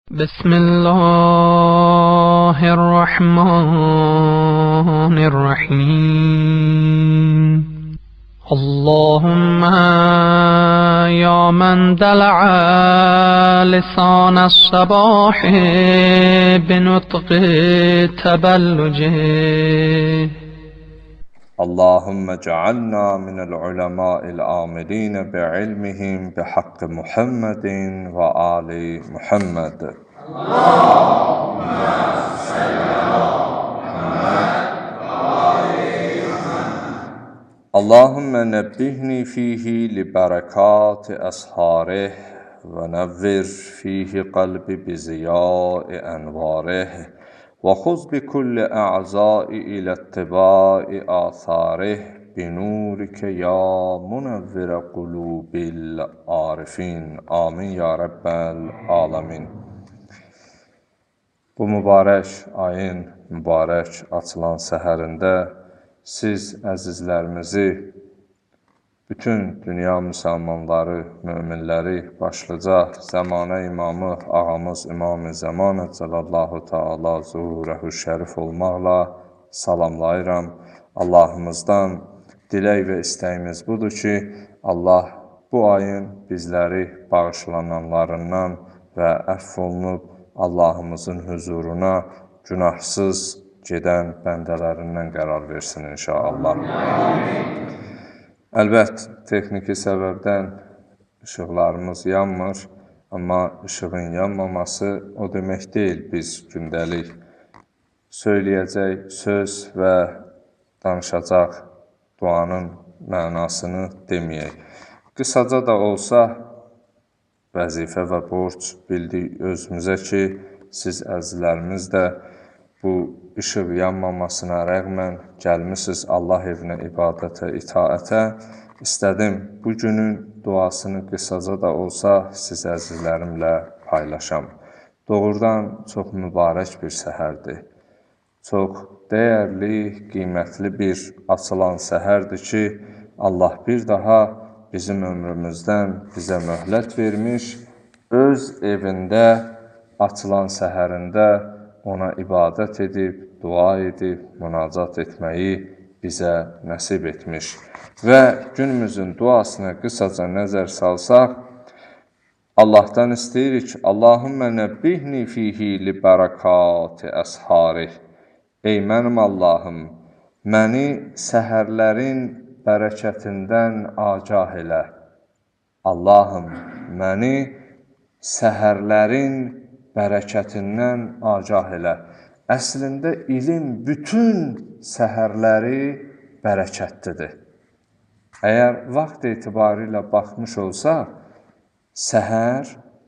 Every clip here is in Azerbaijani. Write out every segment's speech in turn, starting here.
بسم الله الرحمن الرحيم اللهم يا من دلع لسان الصباح بنطق تبلجه اللهم اجعلنا من العلماء العاملين بعلمهم بحق محمد وآل محمد. اللهم نبهني فيه لبركات أسحاره ونور فيه قلبي بضياء أنواره وخذ بكل أعزاء إلى اتباع آثاره بنورك يا منور قلوب العارفين. Amin ya Rabbel Alamin. Bu mübarək ayın mübarək açılan səhərində siz əzizlərimizi, bütün dünya müsəlmanları, möminləri başlıca zəmanə imamı, ağamız İmam-ı Zəmanə Cəlallahu Teala zuhurəhu şərif olmaqla salamlayıram. Allahımızdan dilək və istəyimiz budur ki, Allah bu ayın bizləri bağışlananlarından və əfv olunub Allahımızın huzuruna günahsız gedən bəndələrindən qərar versin inşallah. Əlbət, texniki səbəbdən işıqlarımız yanmır, amma işığın yanmaması o demək deyil, biz gündəlik söyləyəcək söz və danışacaq duanın mənasını deməyək. Qısaca da olsa, vəzifə və borc bildik özümüzə ki, siz əzizlərimiz də bu işıq yanmamasına rəğmən gəlmişsiniz Allah evinə, ibadətə, itaətə. İstədim bu günün duasını qısaca da olsa siz əzizlərimlə paylaşam. Doğrudan çox mübarək bir səhərdir. Çox dəyərli, qiymətli bir açılan səhərdir ki, Allah bir daha bizim ömrümüzdən bizə möhlət vermiş, öz evində açılan səhərində ona ibadət edib, dua edib, münacat etməyi bizə nəsib etmiş. Və günümüzün duasına qısaca nəzər salsaq, Allahdan istəyirik ki, Allahümmə nəbbihni fihi li bərakati əsharih. Ey mənim Allahım, məni səhərlərin bərəkətindən agah elə. Allahım, məni səhərlərin bərəkətindən agah elə. Əslində, ilim bütün səhərləri bərəkətlidir. Əgər vaxt etibarilə baxmış olsaq, səhər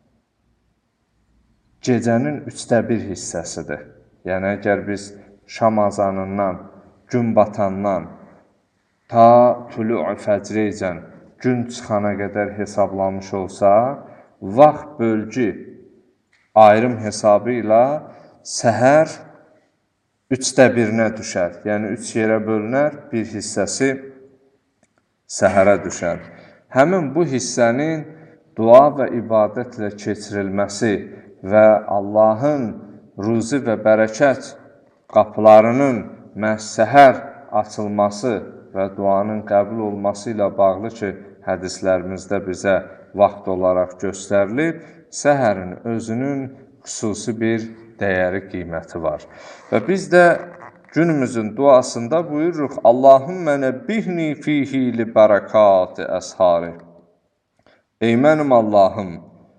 gecənin 1/3 hissəsidir. Yəni, əgər biz şam azanından, gün batandan, ta tülü-ü fəcreycən gün çıxana qədər hesablamış olsa, vaxt bölgü ayrım hesabı ilə səhər 1/3 düşər. Yəni, 3 yerə bölünər, bir hissəsi səhərə düşər. Həmin bu hissənin dua və ibadətlə keçirilməsi və Allahın ruzi və bərəkət qapılarının məhz səhər açılması və duanın qəbul olması ilə bağlı ki, hədislərimizdə bizə vaxt olaraq göstərilir, səhərin özünün xüsusi bir dəyəri, qiyməti var. Və biz də günümüzün duasında buyururuq, Allahümmə nəbbihni fihi li bərakati əshari. Ey mənim Allahım,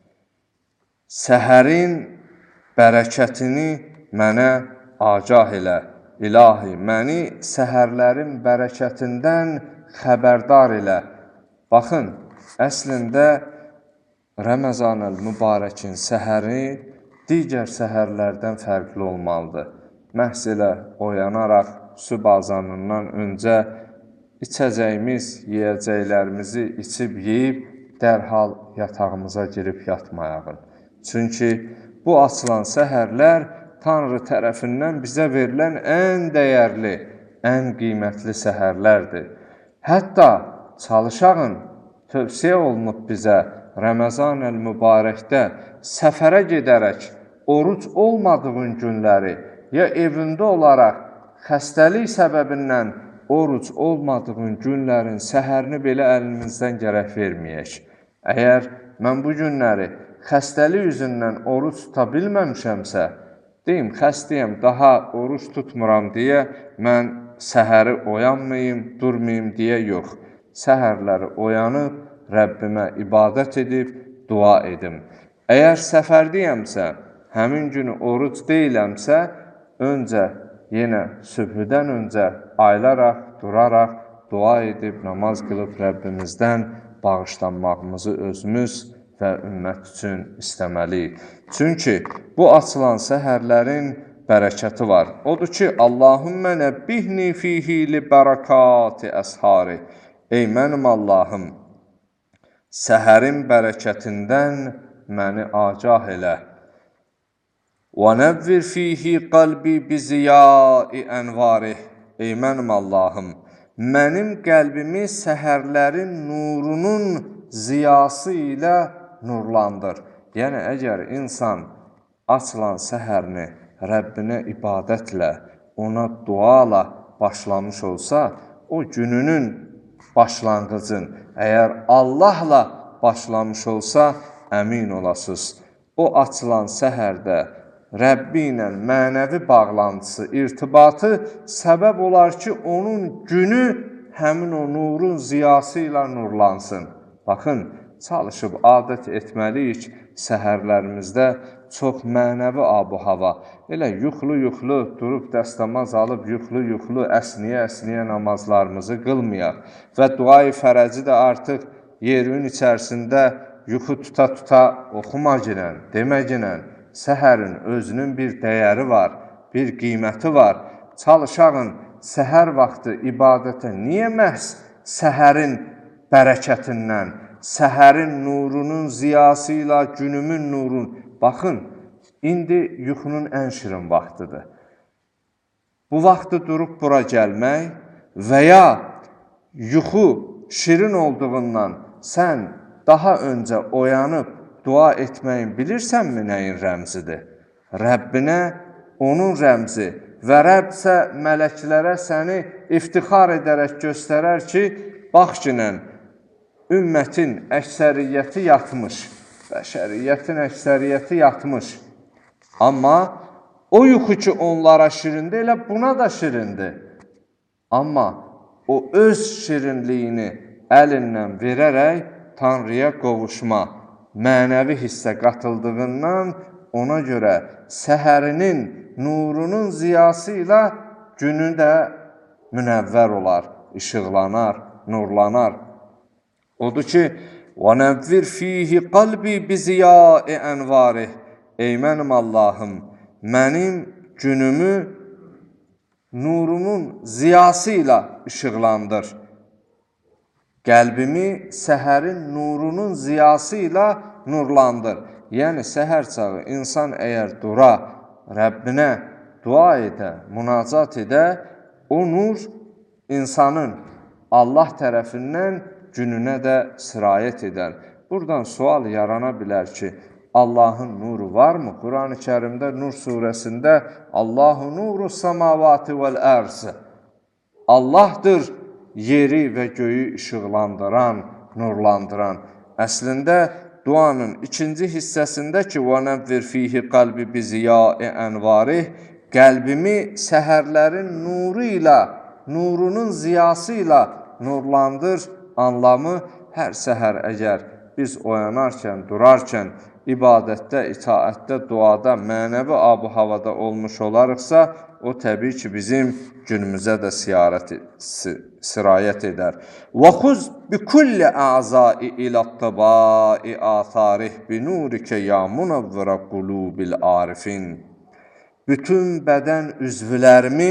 səhərin bərəkətini mənə agah elə. İlahi, məni səhərlərin bərəkətindən xəbərdar elə. Baxın, əslində Ramazan-ül Mübarəkin səhəri digər səhərlərdən fərqli olmalıdır. Məhz elə oyanaraq sübh azanından öncə içəcəyimiz, yeyəcəklərimizi içib, yeyib, dərhal yatağımıza girib yatmayağın. Çünki bu açılan səhərlər Tanrı tərəfindən bizə verilən ən dəyərli, ən qiymətli səhərlərdir. Hətta çalışağın, tövsiyə olunub bizə Ramazan-ül Mübarəkdə səfərə gedərək oruc olmadığın günləri, ya evində olaraq xəstəlik səbəbindən oruc olmadığın günlərin səhərini belə əlimizdən gərək verməyək. Əgər mən bu günləri xəstəlik üzündən oruc tuta bilməmişəmsə, deyim, xəstəyəm, daha oruc tutmuram deyə mən səhəri oyanmayım, durmayım deyə yox. Səhərləri oyanıb, Rəbbimə ibadət edib, dua edim. Əgər səfərdəyəmsə, həmin günü oruc deyiləmsə, öncə yenə sübhüdən öncə aylaraq, duraraq, dua edib, namaz qılıb Rəbbimizdən bağışlanmağımızı özümüz və ümmət üçün istəməliyik. Çünki bu açılan səhərlərin bərəkəti var. Odur ki, Allahümmə nəbbihni fihi li bərakati əshari. Ey mənim Allahım, səhərin bərəkətindən məni agah elə. Və nəvvir fihi qalbi biziyai ənvarih. Ey mənim Allahım, mənim qəlbimi səhərlərin nurunun ziyası ilə nurlandır. Yəni, əgər insan açılan səhərini Rəbbinə ibadətlə, ona duala başlamış olsa, o gününün başlanğıcın, əgər Allahla başlamış olsa, əmin olasınız. O açılan səhərdə Rəbbi ilə mənəvi bağlantısı, irtibatı səbəb olar ki, onun günü həmin o nurun ziyası ilə nurlansın. Baxın, çalışıb adət etməliyik səhərlərimizdə çox mənəvi abu-hava. Elə yuxlu-yuxlu durub dəstəmaz alıb, yuxlu-yuxlu əsniyə-əsniyə namazlarımızı qılmayaq. Və dua-i fərəci də artıq yerin içərisində yuxu tuta-tuta oxumaginən, deməginən, səhərin özünün bir dəyəri var, bir qiyməti var. Çalışağın səhər vaxtı ibadətə niyə məhz səhərin bərəkətindən, səhərin nurunun ziyası ilə günümün nurun. Baxın, indi yuxunun ən şirin vaxtıdır. Bu vaxtı durub bura gəlmək və ya yuxu şirin olduğundan sən daha öncə oyanıb dua etməyin bilirsənmi nəyin rəmzidir? Rəbbinə onun rəmzi və Rəbbsə mələklərə səni iftixar edərək göstərər ki, bax günən ümmətin əksəriyyəti yatmış, bəşəriyyətin əksəriyyəti yatmış. Amma o yuxu ki onlara şirindir, elə buna da şirindir. Amma o öz şirinliyini əlindən verərək Tanrıya qovuşma, mənəvi hissə qatıldığından ona görə səhərinin nurunun ziyası ilə günü də münəvvər olar, işıqlanar, nurlanar. Odur ki, وَنَوِّرْ فِيهِ قَلْبِي بِزِيَاءِ أَنْوَارِهِ. Ey mənim Allahım, mənim günümü nurumun ziyası ilə işıqlandır. Qəlbimi səhərin nurunun ziyası ilə nurlandır. Yəni, səhər çağı insan əgər dura, Rəbbinə dua edə, münacat edə, o nur insanın Allah tərəfindən gününə də sirayət edər. Buradan sual yarana bilər ki, Allahın nuru varmı? Quran-ı Kərimdə Nur surəsində Allahu nuru samavati vəl ərz. Allahdır yeri və göyü işıqlandıran, nurlandıran. Əslində, duanın ikinci hissəsində ki, وَنَوِّرْ فِيهِ قَلْبِ بِزِيَاءِ أَنْوَارِهِ, qəlbimi səhərlərin nuru ilə, nurunun ziyası ilə nurlandır anlamı hər səhər əgər biz oyanarkən, durarkən, ibadətdə, itaətdə, duada, mənəvi abu-havada olmuş olarıqsa, o təbii ki, bizim günümüzə də sirayət edər. وَخُزْ بِكُلِّ أَعْزَاءِ إِلَى الطِّبَاءِ آثَارِهِ بِنُورِكَ يَا مُنَوِّرَ قُلُوبِ الْعَارِفِينَ. Bütün bədən üzvlərimi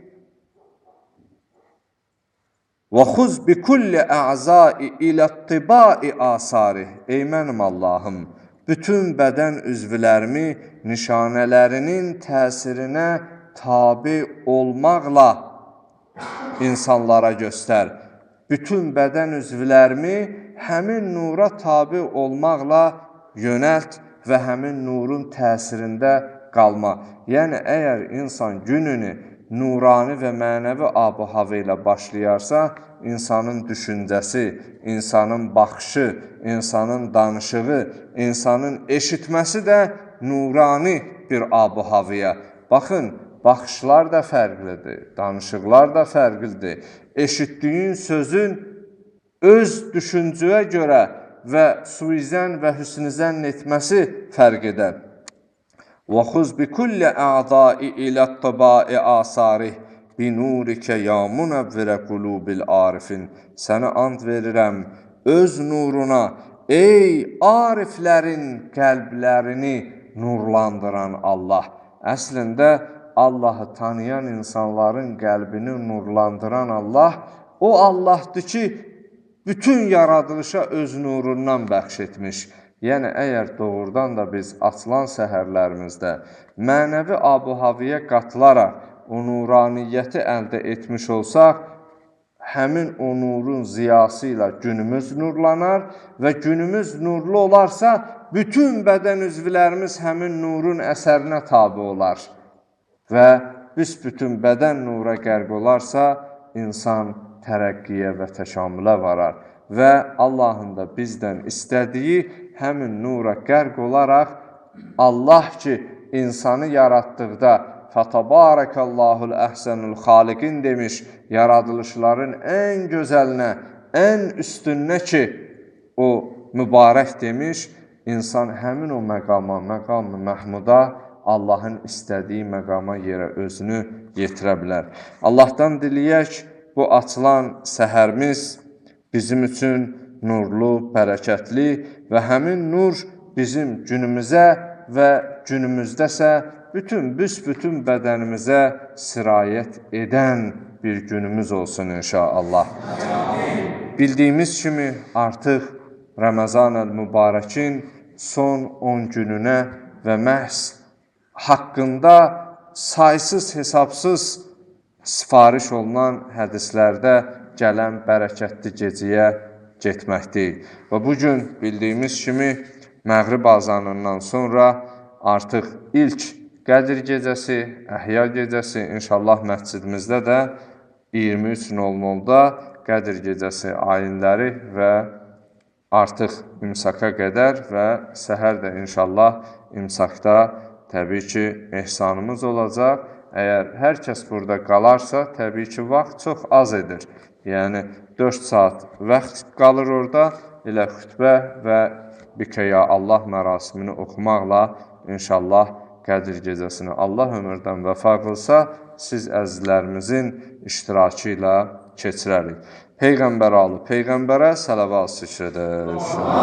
وَخُزْ بِكُلِّ أَعْزَاءِ إِلَى الطِّبَاءِ آثَارِهِ. Ey mənim Allahım, bütün bədən üzvlərimi nişanələrinin təsirinə tabi olmaqla insanlara göstər. Bütün bədən üzvlərimi həmin nura tabi olmaqla yönəlt və həmin nurun təsirində qalma. Yəni, əgər insan gününü nurani və mənəvi ab-hava ilə başlayarsa, insanın düşüncəsi, insanın baxışı, insanın danışığı, insanın eşitməsi də nurani bir ab-havaya. Baxın, baxışlar da fərqlidir, danışıqlar da fərqlidir. Eşitdiyin sözün öz düşüncəyə görə və suizən və hüsnüzənn etməsi fərq edər. وَخُذْ بِكُلِّ أَعْضَاءِ إِلَى الطِّبَاءِ آثَارِهِ بِنُورِكَ يَا مُنَوِّرَ قُلُوبِ الْعَارِفِينَ. Sənə and verirəm öz nuruna, ey ariflərin qəlblərini nurlandıran Allah. Əslində, Allahı tanıyan insanların qəlbini nurlandıran Allah, o Allahdır ki, bütün yaradılışa öz nurundan bəxş etmiş. Yəni, əgər doğrudan da biz açılan səhərlərimizdə mənəvi ab-havaya qatılaraq o nuraniyyəti əldə etmiş olsaq, həmin o nurun ziyası ilə günümüz nurlanar və günümüz nurlu olarsa, bütün bədən üzvlərimiz həmin nurun əsərinə tabi olar və büsbütün bədən nura qərq olarsa, insan tərəqqiyə və təkamülə varar və Allahın da bizdən istədiyi həmin nura qərq olaraq Allah ki, insanı yaratdıqda فَتَبَارَكَ əhsənul xaliqin demiş, yaradılışların ən gözəlinə, ən üstününə ki, o mübarək demiş, insan həmin o məqama, məqam-ı məhmuda, Allahın istədiyi məqama yerə özünü yetirə bilər. Allahdan diləyək, bu açılan səhərimiz bizim üçün nurlu, bərəkətli və həmin nur bizim günümüzə və günümüzdəsə büsbütün bədənimizə sirayət edən bir günümüz olsun inşallah. Bildiyimiz kimi artıq Ramazan-el-Mübarəkin son 10 gününə və məhz haqqında saysız hesabsız sifariş olunan hədislərdə gələn bərəkətli gecəyə getməkdir. Və bugün bildiyimiz kimi məğrib azanından sonra artıq ilk Qədir gecəsi, Əhya gecəsi, inşallah məscidimizdə də 23:00-da Qədir gecəsi ayinləri və artıq imsaka qədər və səhər də inşallah imsakda təbii ki, ehsanımız olacaq. Əgər hər kəs burada qalarsa, təbii ki, vaxt çox az edir. Yəni, 4 saat vaxt qalır orada, elə xütbə və Bikəya Allah mərasimini oxumaqla inşallah Qədir gecəsini Allah ömürdən vəfa qılsa, siz əzizlərimizin iştirakı ilə keçirərik. Peyğəmbər alı, Peyğəmbərə sələvat zikr edək.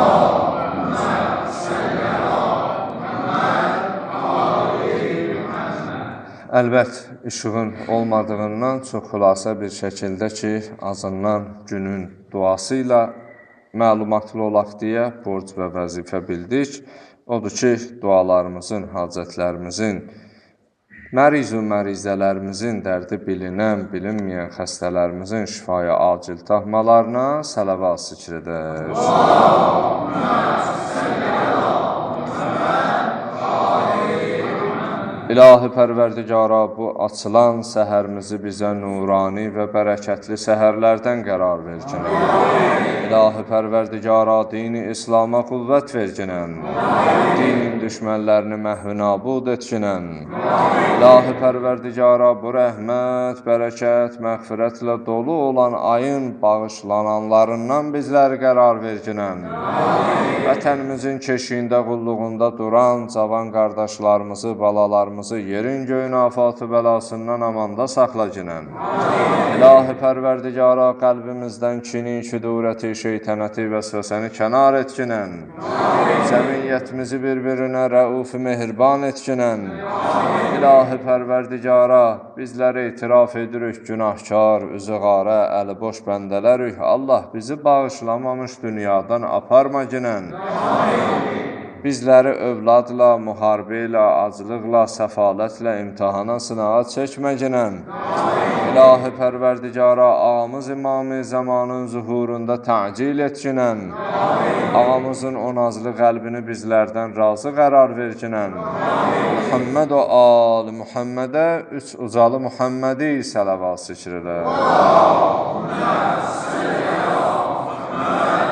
Əlbət, işığın olmadığından çox xülasə bir şəkildə ki, azından günün duası ilə məlumatlı olaq deyə borc və vəzifə bildik. Odur ki, dualarımızın, hacətlərimizin, mərizələrimizin dərdi bilinən, bilinməyən xəstələrimizin şifaya acil tahmalarına sələvat zikr edək. İlahi Pərverdigara, bu açılan səhərimizi bizə nurani və bərəkətli səhərlərdən qərar vercinən. İlahi Pərverdigara, dini İslama qüvvət vercinən. Dinin düşmənlərini məhv nabud etcinən. İlahi Pərverdigara, bu rəhmət, bərəkət, məğfirətlə dolu olan ayın bağışlananlarından bizləri qərar vercinən. Vətənimizin keşiyində, qulluğunda duran cavan qardaşlarımızı, balalarımızı yerin göyün afatı bəlasından amanda saxla cinən. İlahi Pərverdigara, qəlbimizdən kini, küdurəti, şeytənəti, vəsvəsəni kənar etkinən. Cəmiyyətimizi bir-birinə rəuf-i mehriban etkinən. İlahi Pərverdigara, bizləri itiraf edirik, günahkar, üzüqarə, əli boş bəndələrik. Allah bizi bağışlamamış dünyadan aparma cinən. Bizləri övladla, müharibə ilə, acılıqla, səfalətlə, imtihana, sınağa çəkməginən. İlahi Pərverdigara, ağamız İmam-ı Zamanın zuhurunda təcil etginən. Ağamızın o nazlı qəlbini bizlərdən razı qərar verginən. Muhammed o al Muhammedə üç ucalı Muhammedi sələvat zikr elə. Allahümme salli ala Muhammed